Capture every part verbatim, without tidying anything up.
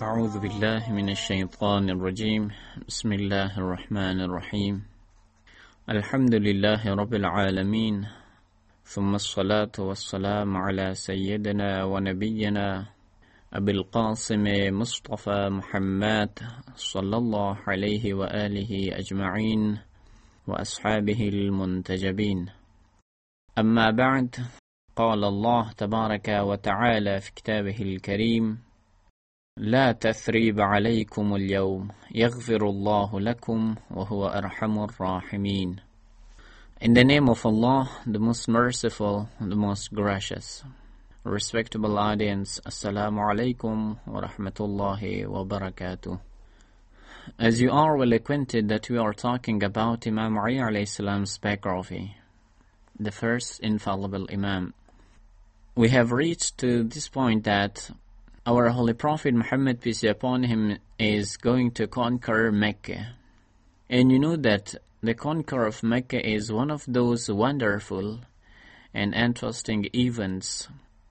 أعوذ بالله من الشيطان الرجيم بسم الله الرحمن الرحيم الحمد لله رب العالمين ثم الصلاة والسلام على سيدنا ونبينا أبي القاسم مصطفى محمد صلى الله عليه وآله أجمعين وأصحابه المنتجبين. أما بعد، قال الله تبارك وتعالى في كتابه الكريم: لا تثريب عليكم اليوم يغفر الله لكم وهو أرحم الراحمين. In the name of Allah, the most merciful, the most gracious. Respectable audience, Assalamu alaikum wa rahmatullahi wa barakatuh. As you are well acquainted that we are talking about Imam Ali alayhi salam's biography, the first infallible Imam. We have reached to this point that our Holy Prophet Muhammad, peace be upon him, is going to conquer Mecca. And you know that the conquer of Mecca is one of those wonderful and interesting events.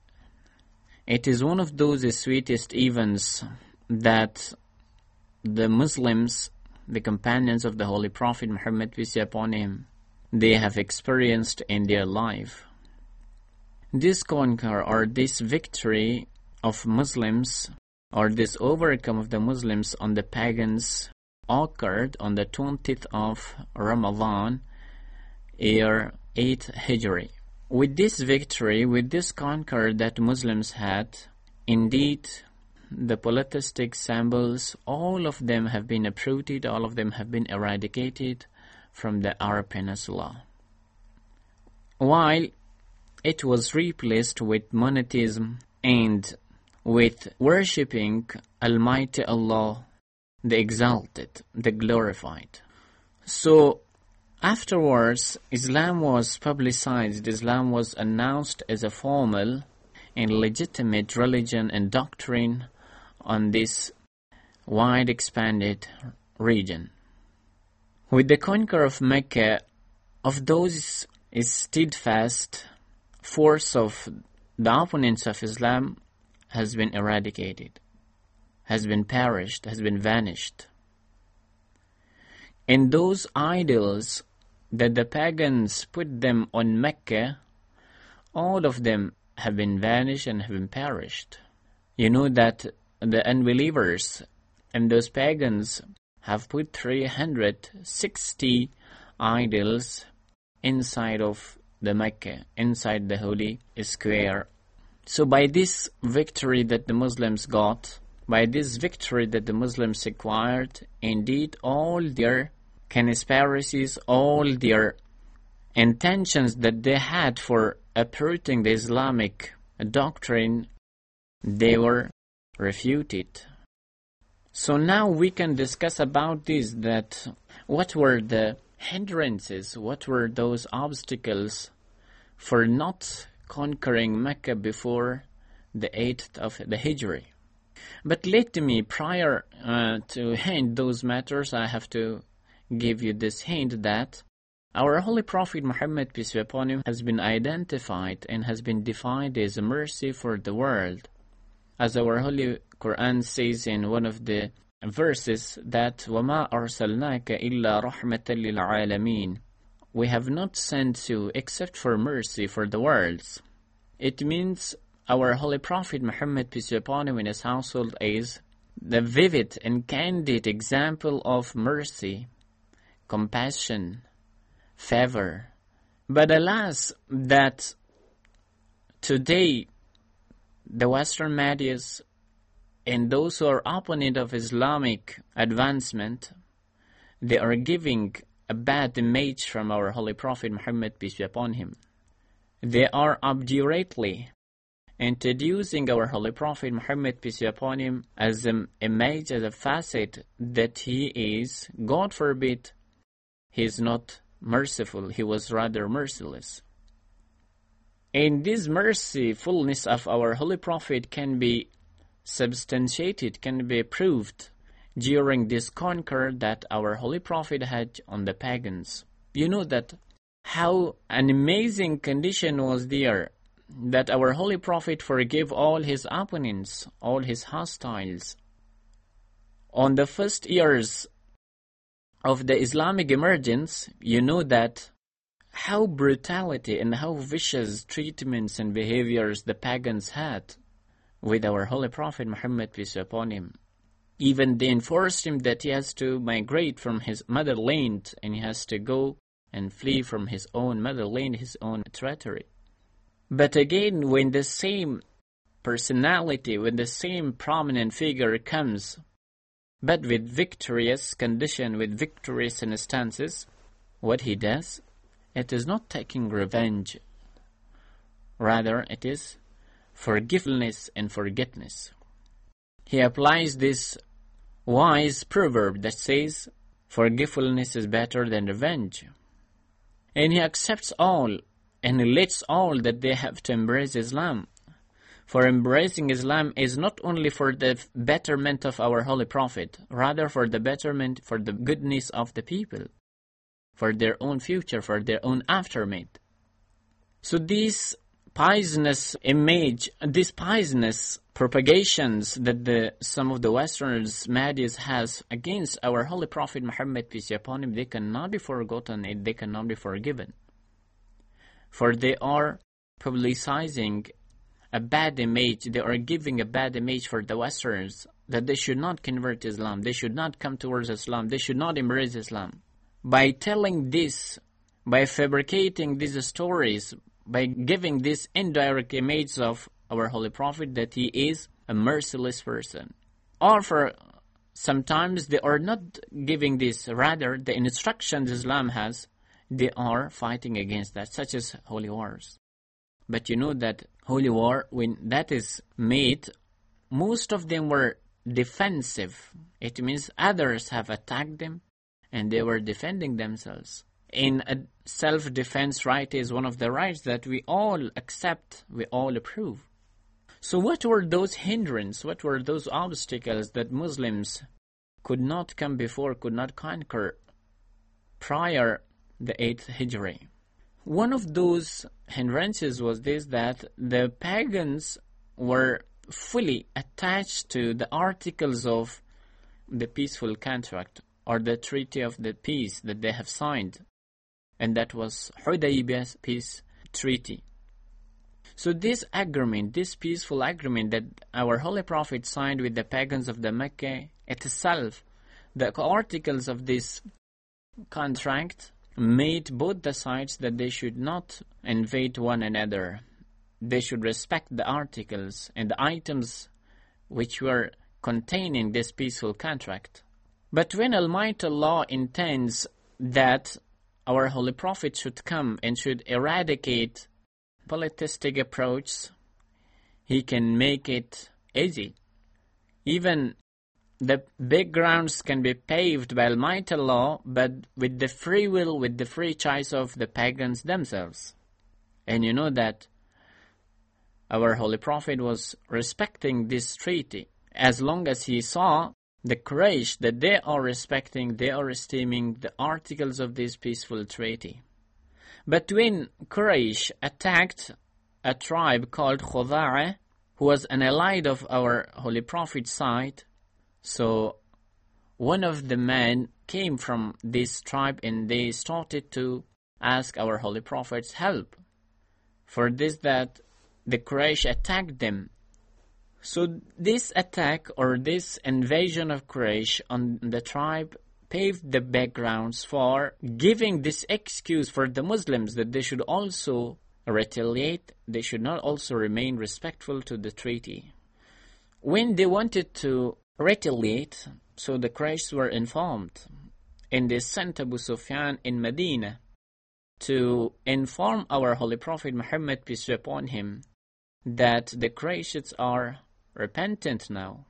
It is one of those sweetest events that the Muslims, the companions of the Holy Prophet Muhammad, peace be upon him, they have experienced in their life. This conquer or this victory of Muslims, or this overcome of the Muslims on the pagans, occurred on the twentieth of Ramadan, year eight Hijri. With this victory, with this conquer that Muslims had, indeed, the polytheistic symbols, all of them have been uprooted, all of them have been eradicated from the Arab Peninsula. While it was replaced with monotheism and with worshipping Almighty Allah, the exalted, the glorified. So, afterwards, Islam was publicized, Islam was announced as a formal and legitimate religion and doctrine on this wide expanded region. With the conquer of Mecca, of those steadfast force of the opponents of Islam has been eradicated, has been perished, has been vanished. And those idols that the pagans put them on Mecca, all of them have been vanished and have been perished. You know that the unbelievers and those pagans have put three hundred sixty idols inside of the Mecca, inside the holy square. So by this victory that the Muslims got, by this victory that the Muslims acquired, indeed all their conspiracies, all their intentions that they had for uprooting the Islamic doctrine, they were refuted. So now we can discuss about this, that what were the hindrances, what were those obstacles for not conquering Mecca before the eighth of the Hijri. But let me, prior uh, to hint those matters, I have to give you this hint that our Holy Prophet Muhammad, peace be upon him, has been identified and has been defined as a mercy for the world. As our Holy Quran says in one of the verses that وَمَا أَرْسَلْنَاكَ إِلَّا رَحْمَةً لِلْعَالَمِينَ, we have not sent you except for mercy for the worlds. It means our Holy Prophet Muhammad, peace be upon him, in his household is the vivid and candid example of mercy, compassion, favor. But alas, that today the Western medias and those who are opponent of Islamic advancement, they are giving a bad image from our Holy Prophet Muhammad, peace be upon him. They are obdurately introducing our Holy Prophet Muhammad, peace be upon him, as an image, as a facet that he is, God forbid, he is not merciful, he was rather merciless. And this mercifulness of our Holy Prophet can be substantiated, can be proved during this conquer that our Holy Prophet had on the pagans. You know that how an amazing condition was there, that our Holy Prophet forgave all his opponents, all his hostiles. On the first years of the Islamic emergence, you know that how brutality and how vicious treatments and behaviors the pagans had with our Holy Prophet Muhammad, peace be upon him. Even they enforced him that he has to migrate from his motherland and he has to go and flee from his own motherland, his own territory. But again, when the same personality, when the same prominent figure comes, but with victorious condition, with victorious instances, what he does, it is not taking revenge. Rather, it is forgiveness and forgiveness. He applies this wise proverb that says, forgiveness is better than revenge. And he accepts all, and he lets all that they have to embrace Islam. For embracing Islam is not only for the betterment of our Holy Prophet, rather for the betterment, for the goodness of the people, for their own future, for their own aftermath. So these poisonous image, these poisonous propagations that the, some of the Westerners, Mahdi's has against our Holy Prophet Muhammad, peace be upon him, they cannot be forgotten and they cannot be forgiven. For they are publicizing a bad image, they are giving a bad image for the Westerners, that they should not convert Islam, they should not come towards Islam, they should not embrace Islam. By telling this, by fabricating these stories, by giving this indirect image of our Holy Prophet that he is a merciless person. Or for sometimes they are not giving this, rather the instructions Islam has, they are fighting against that, such as holy wars. But you know that holy war, when that is made, most of them were defensive. It means others have attacked them and they were defending themselves. In a self-defense right is one of the rights that we all accept, we all approve. So what were those hindrances, what were those obstacles that Muslims could not come before, could not conquer prior the eighth Hijri? One of those hindrances was this, that the pagans were fully attached to the articles of the peaceful contract or the treaty of the peace that they have signed. And that was Hudaybiyah's peace treaty. So this agreement, this peaceful agreement that our Holy Prophet signed with the pagans of the Mecca itself, the articles of this contract made both the sides that they should not invade one another. They should respect the articles and the items which were contained in this peaceful contract. But when Almighty Allah intends that our Holy Prophet should come and should eradicate politistic approach, he can make it easy. Even the big grounds can be paved by Almighty Allah, but with the free will, with the free choice of the pagans themselves. And you know that our Holy Prophet was respecting this treaty as long as he saw the Quraysh that they are respecting, they are esteeming the articles of this peaceful treaty. But when Quraysh attacked a tribe called Khuza'a, who was an ally of our Holy Prophet's side, so one of the men came from this tribe and they started to ask our Holy Prophet's help. For this that the Quraysh attacked them. So this attack or this invasion of Quraysh on the tribe paved the backgrounds for giving this excuse for the Muslims that they should also retaliate, they should not also remain respectful to the treaty. When they wanted to retaliate, so the Quraysh were informed, and they sent Abu Sufyan in Medina to inform our Holy Prophet Muhammad, peace be upon him, that the Qurayshites are repentant now.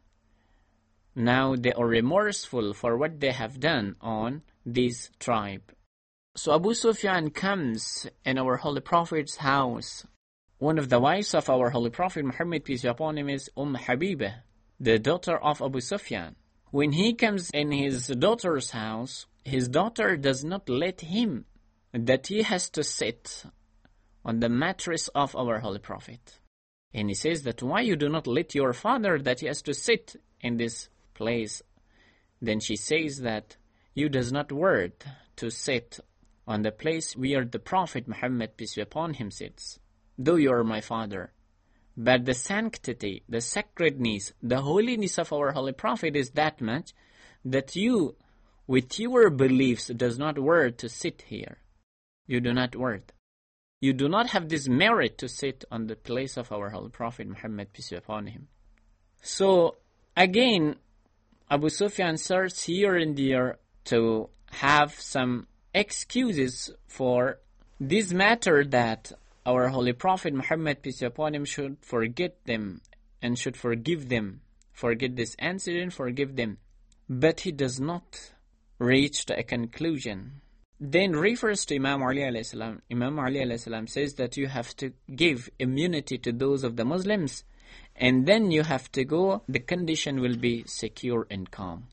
Now they are remorseful for what they have done on this tribe. So Abu Sufyan comes in our Holy Prophet's house. One of the wives of our Holy Prophet Muhammad, peace be upon him, is Umm Habiba, the daughter of Abu Sufyan. When he comes in his daughter's house, his daughter does not let him, that he has to sit on the mattress of our Holy Prophet. And he says that why you do not let your father that he has to sit in this place. Then she says that you does not worth to sit on the place where the Prophet Muhammad, peace be upon him, sits, though you are my father. But the sanctity, the sacredness, the holiness of our Holy Prophet is that much that you, with your beliefs, does not worth to sit here. You do not worth. You do not have this merit to sit on the place of our Holy Prophet Muhammad, peace be upon him. So, again, Abu Sufyan starts here and there to have some excuses for this matter that our Holy Prophet Muhammad, peace be upon him, should forget them and should forgive them. Forget this incident, forgive them. But he does not reach to a conclusion. Then refers to Imam Ali alayhi salam. Imam Ali alayhi salam says that you have to give immunity to those of the Muslims, and then you have to go, the condition will be secure and calm.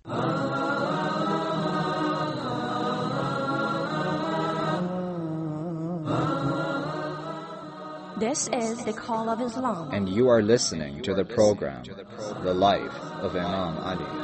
This is the Call of Islam. And you are listening to the program, The Life of Imam Ali.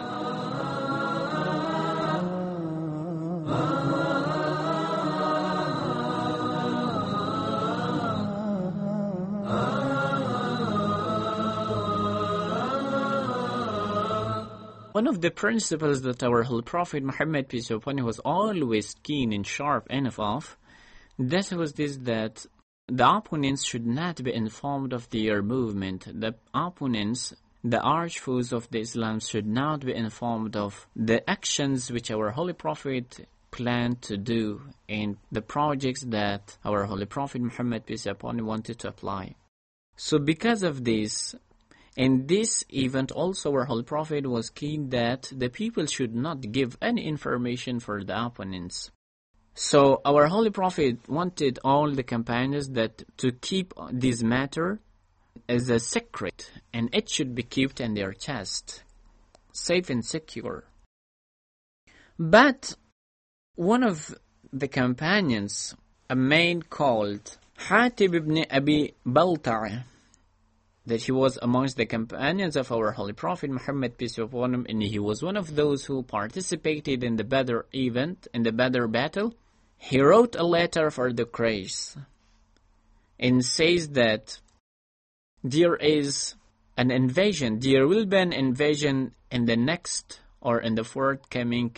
One of the principles that our Holy Prophet Muhammad, peace be upon him, was always keen and sharp enough of, that was this, that the opponents should not be informed of their movement. The opponents, the arch foes of the Islam, should not be informed of the actions which our Holy Prophet planned to do and the projects that our Holy Prophet Muhammad, peace be upon him, wanted to apply. So because of this, in this event also our Holy Prophet was keen that the people should not give any information for the opponents. So our Holy Prophet wanted all the companions that to keep this matter as a secret, and it should be kept in their chest, safe and secure. But one of the companions, a man called Hatib ibn Abi Balta'a, that he was amongst the companions of our Holy Prophet Muhammad, peace be upon him, and he was one of those who participated in the Badr event, in the Badr battle. He wrote a letter for the Quraysh and says that there is an invasion, there will be an invasion in the next or in the forthcoming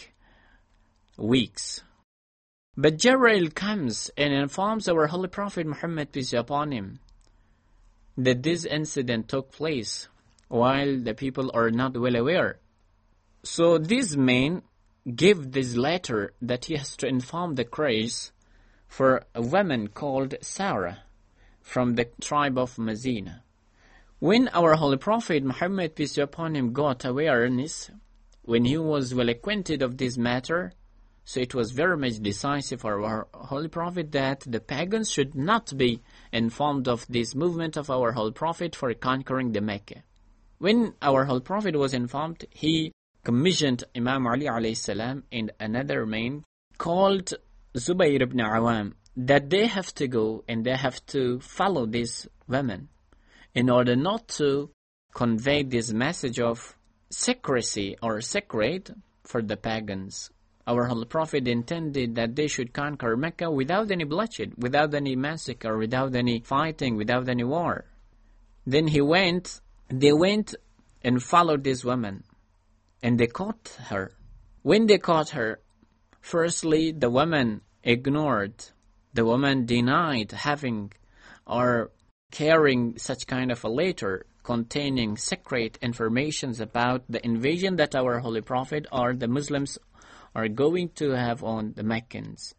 weeks. But Jibreel comes and informs our Holy Prophet Muhammad, peace be upon him, that this incident took place while the people are not well aware. So this man gave this letter that he has to inform the Quraysh for a woman called Sarah from the tribe of Mazina. When our Holy Prophet Muhammad, peace be upon him, got awareness, when he was well acquainted of this matter, so it was very much decisive for our Holy Prophet that the pagans should not be informed of this movement of our Holy Prophet for conquering the Mecca. When our Holy Prophet was informed, he commissioned Imam Ali alayhi salam and another man called Zubayr ibn Awam that they have to go and they have to follow this woman in order not to convey this message of secrecy or secret for the pagans. Our Holy Prophet intended that they should conquer Mecca without any bloodshed, without any massacre, without any fighting, without any war. Then he went, they went and followed this woman, and they caught her. When they caught her, firstly, the woman ignored, the woman denied having or carrying such kind of a letter containing secret informations about the invasion that our Holy Prophet or the Muslims are going to have on the Meccans.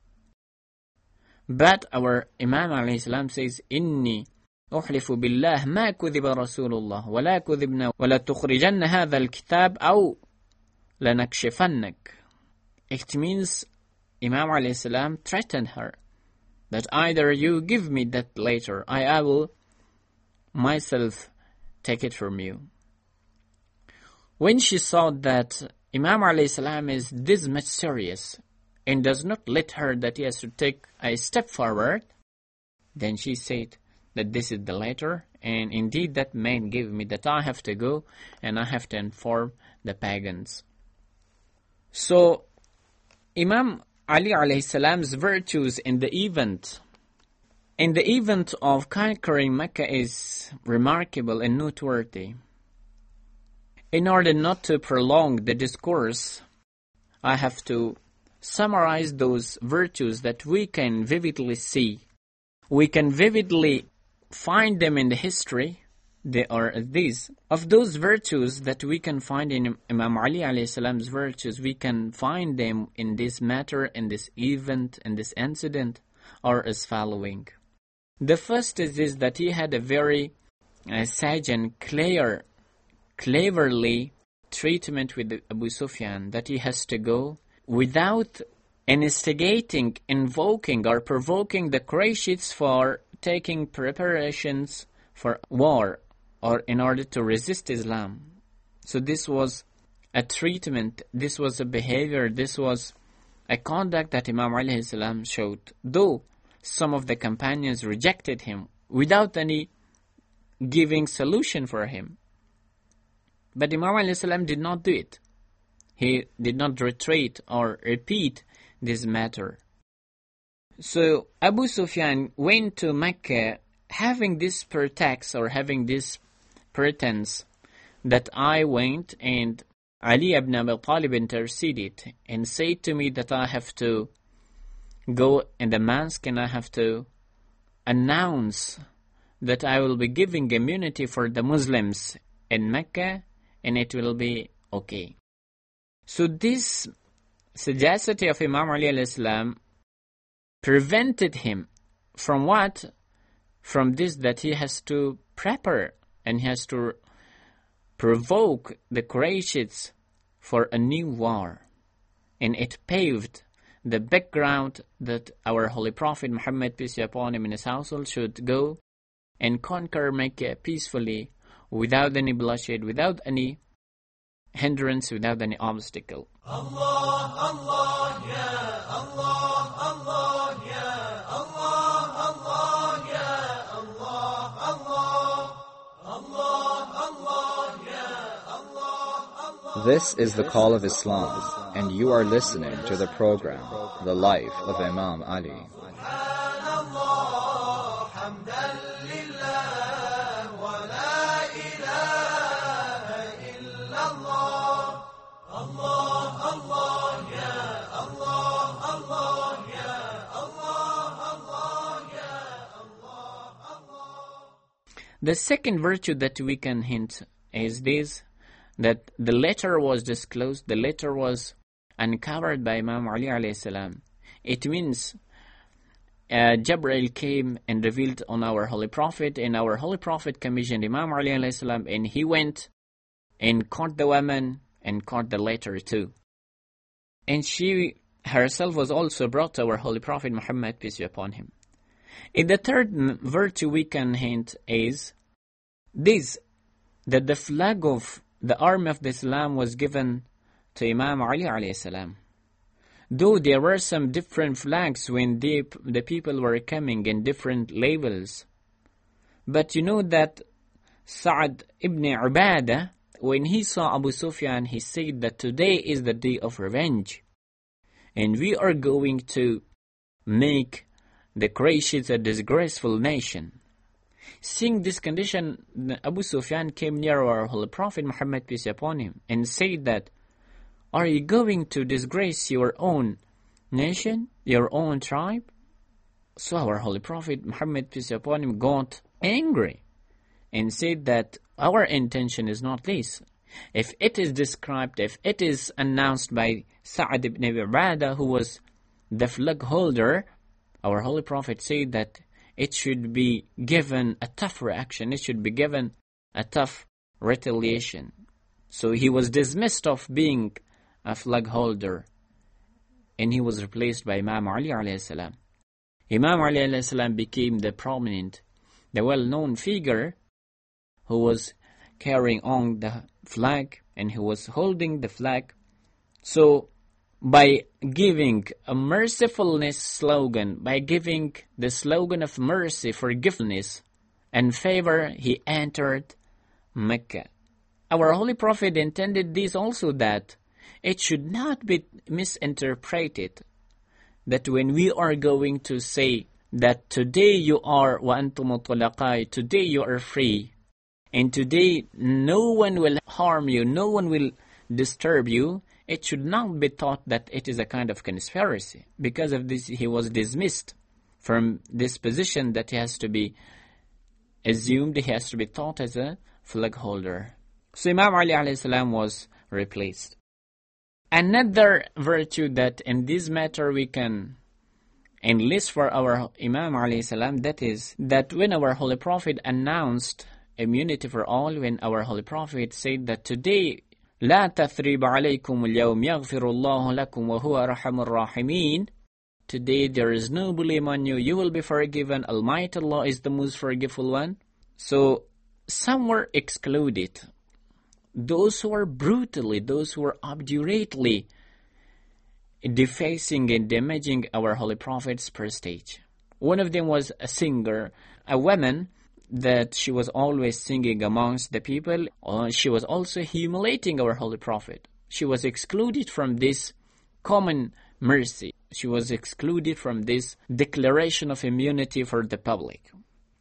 But our Imam alayhi salam says, Inni أحلف بالله ما كذب رسول الله ولا كذبنا ولا تخرجن هذا الكتاب أو لنكشفنك. It means Imam alayhi salam threatened her that either you give me that later, I, I will myself take it from you. When she saw that Imam alayhi salam is this much serious and does not let her that he has to take a step forward, then she said that this is the letter, and indeed that man gave me that I have to go and I have to inform the pagans. So, Imam Ali alayhi salam's virtues in the event, in the event of conquering Mecca is remarkable and noteworthy. In order not to prolong the discourse, I have to summarize those virtues that we can vividly see. We can vividly find them in the history. They are these. Of those virtues that we can find in Imam Ali alayhi salam's virtues, we can find them in this matter, in this event, in this incident, are as following. The first is this, that he had a very uh, sage and clear, cleverly treatment with Abu Sufyan, that he has to go without instigating, invoking or provoking the Qurayshites for taking preparations for war or in order to resist Islam. So this was a treatment, this was a behavior, this was a conduct that Imam alayhi salam showed. Though some of the companions rejected him without any giving solution for him. But Imam alayhi salam did not do it. He did not retreat or repeat this matter. So Abu Sufyan went to Mecca having this pretext or having this pretense that I went and Ali ibn Abi Talib interceded and said to me that I have to go in the mosque and I have to announce that I will be giving immunity for the Muslims in Mecca and it will be okay. So this sagacity of Imam Ali alayhi salam prevented him from what? From this, that he has to prepare and he has to provoke the Qurayshites for a new war. And it paved the background that our Holy Prophet Muhammad, peace be upon him, and his household should go and conquer Mecca peacefully, without any bloodshed, without any hindrance, without any obstacle. Allah, Allah, ya Allah, Allah, ya Allah, Allah, ya Allah, Allah, Allah, Allah, ya Allah, Allah. This is the call of Islam, and you are listening to the program, The Life of Imam Ali. The second virtue that we can hint is this, that the letter was disclosed, the letter was uncovered by Imam Ali alayhi salam. It means uh, Jibreel came and revealed on our Holy Prophet, and our Holy Prophet commissioned Imam Ali alayhi salam, and he went and caught the woman and caught the letter too. And she herself was also brought to our Holy Prophet Muhammad, peace be upon him. In the third virtue we can hint is this, that the flag of the army of the Islam was given to Imam Ali alayhi salam. Though there were some different flags when the, the people were coming in different labels. But you know that Sa'ad ibn Ubadah, when he saw Abu Sufyan, he said that today is the day of revenge. And we are going to make the Qurayshites a disgraceful nation. Seeing this condition, Abu Sufyan came near our Holy Prophet Muhammad, peace be upon him, and said that, are you going to disgrace your own nation, your own tribe? So our Holy Prophet Muhammad, peace be upon him, got angry and said that our intention is not this. If it is described, if it is announced by Sa'ad ibn Abi Ubadah, who was the flag holder, our Holy Prophet said that it should be given a tough reaction, it should be given a tough retaliation. So he was dismissed of being a flag holder, and he was replaced by Imam Ali alayhi salam. Imam Ali alayhi salam became the prominent, the well-known figure who was carrying on the flag and who was holding the flag. So by giving a mercifulness slogan, by giving the slogan of mercy, forgiveness, and favor, he entered Mecca. Our Holy Prophet intended this also, that it should not be misinterpreted that when we are going to say that today you are وَأَنْتُمُ طُلَقَاء, today you are free, and today no one will harm you, no one will disturb you, it should not be thought that it is a kind of conspiracy. Because of this, he was dismissed from this position that he has to be assumed, he has to be thought as a flag holder. So Imam Ali alayhi salam was replaced. Another virtue that in this matter we can enlist for our Imam alayhi salam, that is that when our Holy Prophet announced immunity for all, when our Holy Prophet said that today لا تثريب عليكم اليوم يغفر الله لكم وهو أرحم الراحمين, today there is no blame on you, you will be forgiven, Almighty Allah is the most forgiveful one. So some were excluded, those who were brutally, those who were obdurately defacing and damaging our Holy Prophet's prestige. One of them was a singer, a woman that she was always singing amongst the people. Uh, she was also humiliating our Holy Prophet. She was excluded from this common mercy. She was excluded from this declaration of immunity for the public.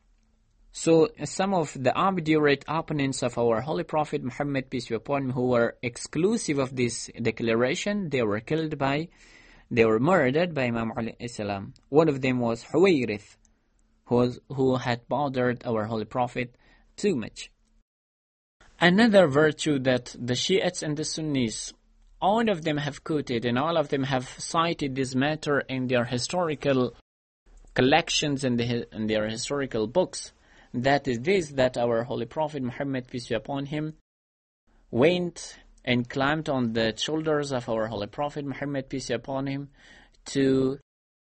So some of the obdurate opponents of our Holy Prophet Muhammad, peace be upon him, who were exclusive of this declaration, they were killed by, they were murdered by Imam Ali alayhi salam. One of them was Huwayrith, who, was, who had bothered our Holy Prophet too much. Another virtue that the Shiites and the Sunnis, all of them have quoted and all of them have cited this matter in their historical collections and the, in their historical books, that is this, that our Holy Prophet Muhammad, peace be upon him, went and climbed on the shoulders of our Holy Prophet Muhammad, peace be upon him, to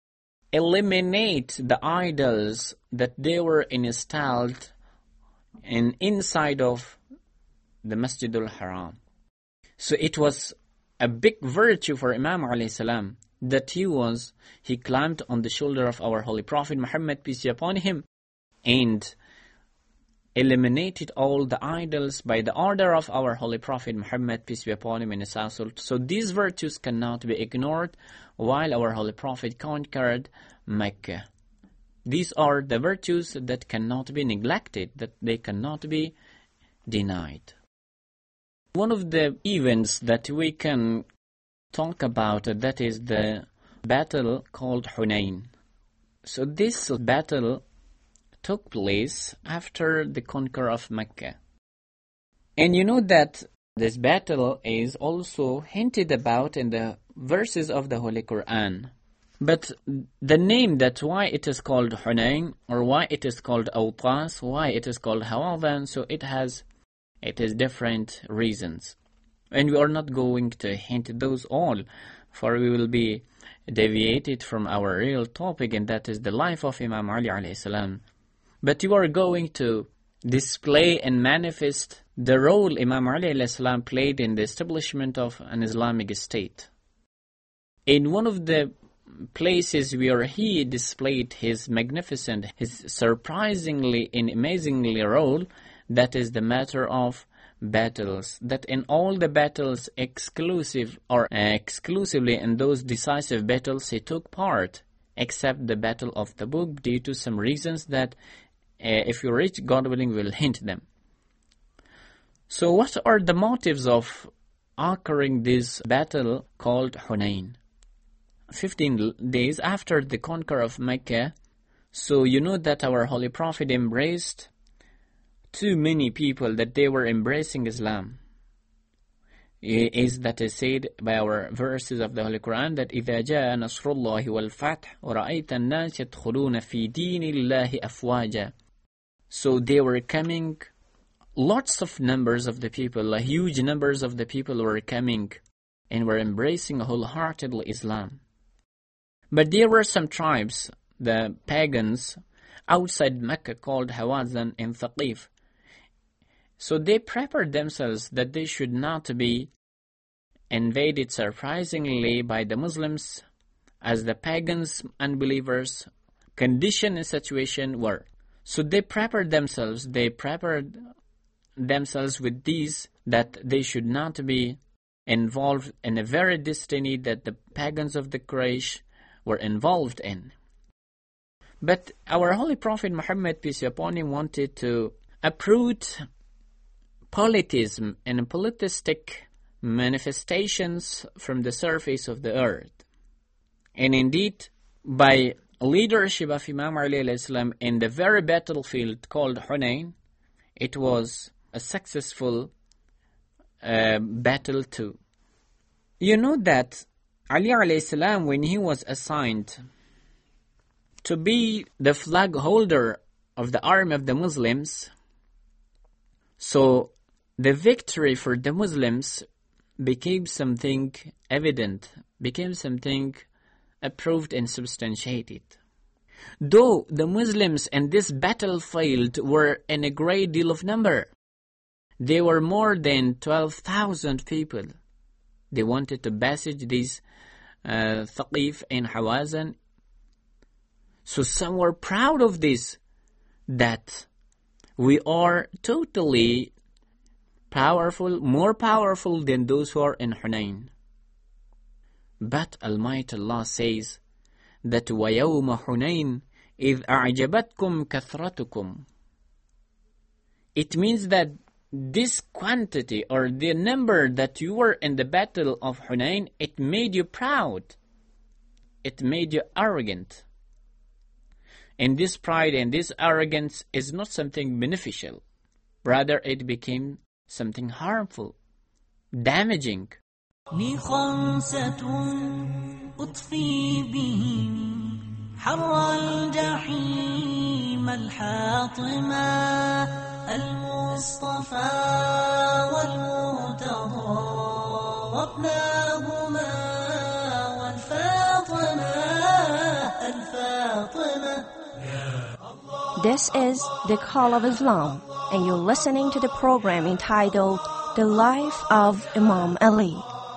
eliminate the idols that they were installed in inside of the Masjid al-Haram. So it was a big virtue for Imam alayhi salam that he was, he climbed on the shoulder of our Holy Prophet Muhammad, peace be upon him, and eliminated all the idols by the order of our Holy Prophet Muhammad, peace be upon him, in his household. So these virtues cannot be ignored while our Holy Prophet conquered Mecca. These are the virtues that cannot be neglected, that they cannot be denied. One of the events that we can talk about, that is the battle called Hunayn. So this battle took place after the conquer of Mecca. And you know that this battle is also hinted about in the verses of the Holy Quran. But the name, that why it is called Hunayn, or why it is called Awtas, why it is called Hawadan, so it has, it is different reasons. And we are not going to hint those all, for we will be deviated from our real topic, and that is the life of Imam Ali alayhi salam. But you are going to display and manifest the role Imam Ali alayhi salam played in the establishment of an Islamic state. In one of the places where he displayed his magnificent, his surprisingly and amazingly role, that is the matter of battles. That in all the battles exclusive or uh, exclusively in those decisive battles he took part, except the Battle of Tabuk, due to some reasons that uh, if you reach, God willing, will hint them. So what are the motives of occurring this battle called Hunayn? Fifteen days after the conquer of Mecca, so you know that our Holy Prophet embraced too many people, that they were embracing Islam. Is that is said by our verses of the Holy Quran, that إِذَا جَاءَ نَصْرُ اللَّهِ وَالْفَتْحُ وَرَأَيْتَ النَّاسَ يَدْخُلُونَ فِي دِينِ اللَّهِ أَفْوَاجًا. So they were coming, lots of numbers of the people, huge numbers of the people were coming and were embracing wholeheartedly Islam. But there were some tribes, the pagans, outside Mecca called Hawazan and Thaqif. So they prepared themselves that they should not be invaded surprisingly by the Muslims, as the pagans, unbelievers, condition and situation were. So they prepared themselves, they prepared themselves with these, that they should not be involved in a very destiny that the pagans of the Quraysh were involved in. But our Holy Prophet Muhammad, peace be upon him, wanted to uproot politism and politistic manifestations from the surface of the earth. And indeed, by leadership of Imam Ali alayhi salam in the very battlefield called Hunayn, it was a successful uh, battle too. You know that Ali alayhi salam, when he was assigned to be the flag holder of the army of the Muslims, so the victory for the Muslims became something evident, became something approved and substantiated. Though the Muslims in this battlefield were in a great deal of number, they were more than twelve thousand people. They wanted to besiege these uh, Thaqif and Hawazin. So some were proud of this, that we are totally powerful, more powerful than those who are in Hunayn. But Almighty Allah says that وَيَوْمَ حُنَيْنٍ إِذْ أَعْجَبَتْكُمْ كَثْرَتُكُمْ. It means that this quantity or the number that you were in the battle of Hunayn, it made you proud. It made you arrogant. And this pride and this arrogance is not something beneficial. Rather, it became something harmful, damaging. أطفي بهم حر الجحيم الحاطمة المصطفى والمرتضى وابناهما والفاطمة الفاطمة. This is the Call of Islam, and you're listening to the program entitled The Life of Imam Ali.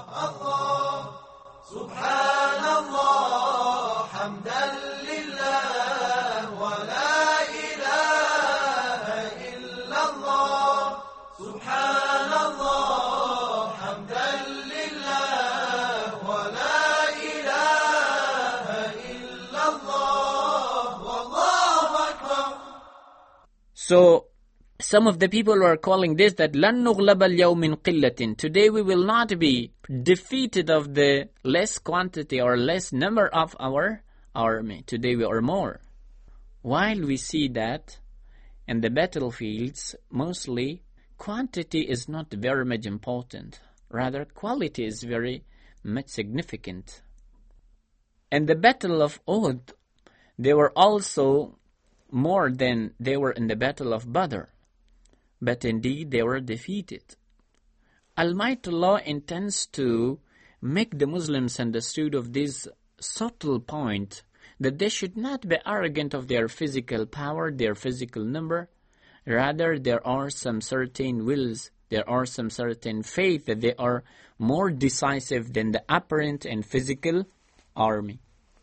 So, some of the people were calling this that لَن نُغْلَبَ الْيَوْمٍ مِنْ قِلَّةٍ. Today we will not be defeated of the less quantity or less number of our army. Today we are more. While we see that in the battlefields, mostly quantity is not very much important. Rather, quality is very much significant. In the Battle of Uhud, they were also more than they were in the Battle of Badr. But indeed, they were defeated. Almighty Allah intends to make the Muslims understood of this subtle point, that they should not be arrogant of their physical power, their physical number. Rather, there are some certain wills, there are some certain faith that they are more decisive than the apparent and physical army.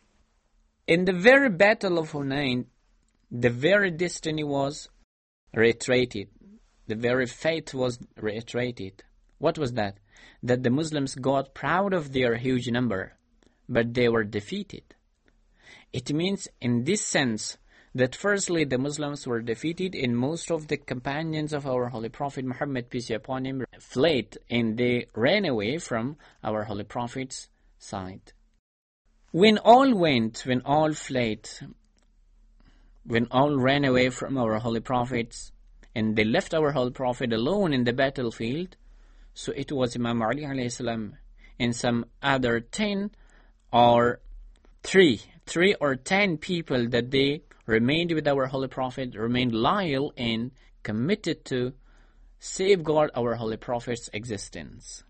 In the very Battle of Hunayn, the very destiny was reiterated. The very fate was reiterated. What was that? That the Muslims got proud of their huge number, but they were defeated. It means in this sense that firstly the Muslims were defeated and most of the companions of our Holy Prophet Muhammad, peace be upon him, fled and they ran away from our Holy Prophet's side. When all went, when all fled, when all ran away from our Holy Prophets, and they left our Holy Prophet alone in the battlefield, so it was Imam Ali alayhi salam and some other ten or three, three or ten people that they remained with our Holy Prophet, remained loyal and committed to safeguard our Holy Prophet's existence.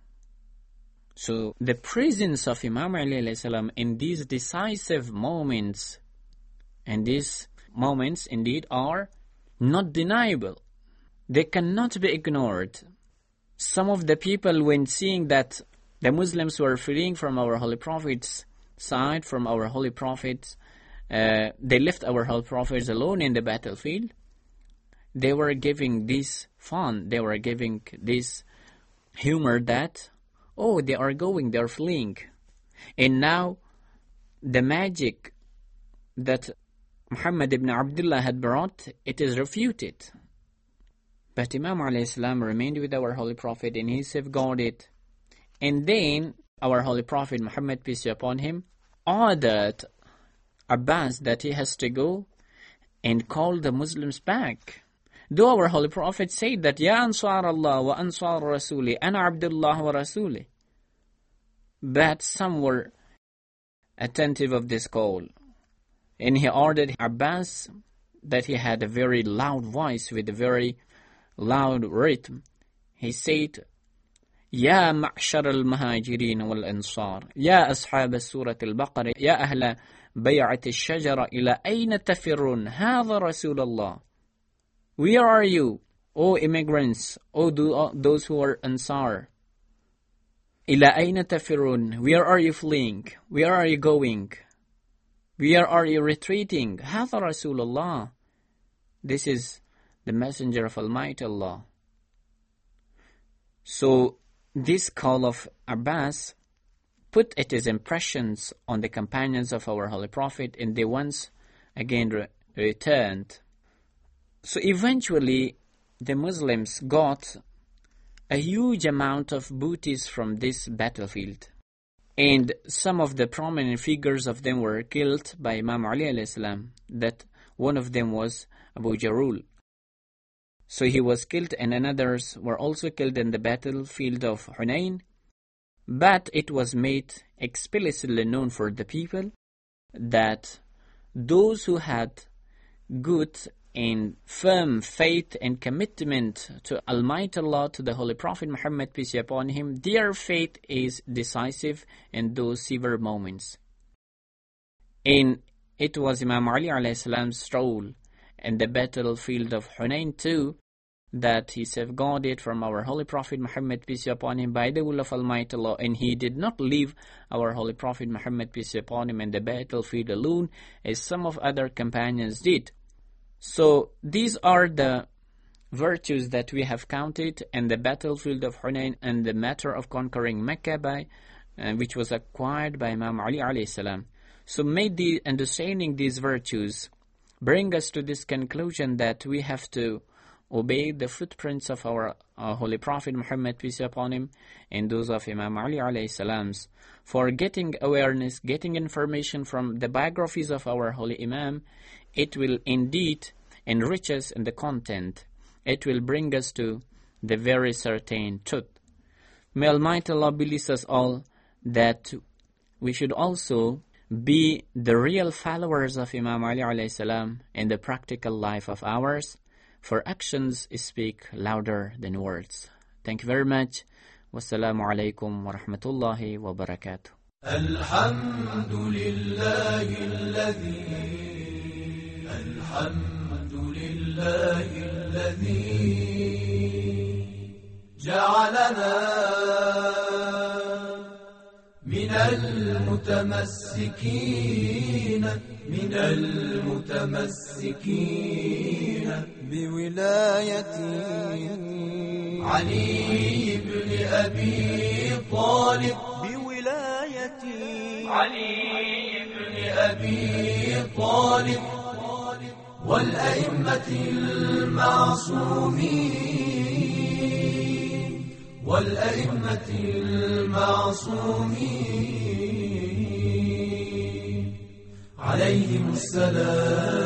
So the presence of Imam Ali alayhi salam in these decisive moments, and these moments indeed are not deniable. They cannot be ignored. Some of the people, when seeing that the Muslims were fleeing from our Holy Prophet's side, from our Holy Prophets, uh, they left our Holy Prophets alone in the battlefield. They were giving this fun, they were giving this humor that, oh, they are going, they are fleeing. And now the magic that Muhammad ibn Abdullah had brought, it is refuted. But Imam alayhi salam remained with our Holy Prophet and he safeguarded. And then our Holy Prophet Muhammad, peace be upon him, ordered Abbas that he has to go and call the Muslims back. Though our Holy Prophet said that, Ya Ansar Allah wa Ansar Rasuli, Ana Abdullah wa Rasuli. But some were attentive of this call. And he ordered Abbas, that he had a very loud voice with a very loud rhythm. He said, Ya ma'shar al-muhajirin wal-ansar, Ya ashab al-surah al-Baqarah, Ya ahla bay'at al-shajara, ila ayna tafirun, hadha Rasulullah. Where are you, O immigrants, O those who are Ansar? Ila ayna tafirun, where are you fleeing? Where are you going? Where are you retreating? Hadha Rasulullah. This is the messenger of Almighty Allah. So this call of Abbas put it as impressions on the companions of our Holy Prophet, and they once again re- returned. So eventually the Muslims got a huge amount of booties from this battlefield. And some of the prominent figures of them were killed by Imam Ali alayhi salam. That one of them was Abu Jarul. So he was killed, and others were also killed in the battlefield of Hunayn. But it was made explicitly known for the people that those who had good and firm faith and commitment to Almighty Allah, to the Holy Prophet Muhammad, peace be upon him, their faith is decisive in those severe moments. And it was Imam Ali alayhi salam's role in the battlefield of Hunayn too, that he safeguarded from our Holy Prophet Muhammad, peace be upon him, by the will of Almighty Allah, and he did not leave our Holy Prophet Muhammad, peace be upon him, in the battlefield alone, as some of other companions did. So these are the virtues that we have counted in the battlefield of Hunayn and the matter of conquering Mecca, by, uh, which was acquired by Imam Ali alayhi salam. So may the understanding these virtues bring us to this conclusion that we have to obey the footprints of our uh, Holy Prophet Muhammad, peace be upon him, and those of Imam Ali alayhi salams, for getting awareness, getting information from the biographies of our Holy Imam. It will indeed enrich us in the content. It will bring us to the very certain truth. May Almighty Allah bless us all that we should also be the real followers of Imam Ali alayhi salam in the practical life of ours, for actions speak louder than words. Thank you very much. Wassalamu alaikum wa rahmatullahi wa barakatuh. Alhamdulillahi alladhi الحمد لله الذي جعلنا من المتمسكين من المتمسكين بولاية علي بن أبي طالب بولاية علي بن أبي طالب والأئمة المعصومين والأئمة المعصومين عليهم السلام.